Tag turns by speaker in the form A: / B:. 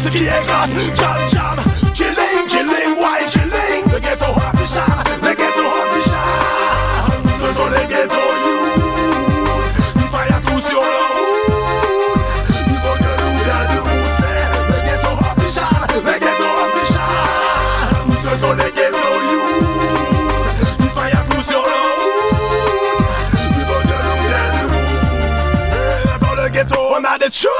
A: ce qui est grave. Jam, jam, killing, killing, why killing? Le ghetto happy shine, le ghetto happy shine. Ce sont les ghetto youth. Ils faillent tout sur le route. Il faut que nous gardions route. C'est le ghetto happy shine, le ghetto happy shine. Ce sont les ghetto youth. Ils faillent tout sur le route. Il faut que nous gardions route. Dans le ghetto, on a des choses.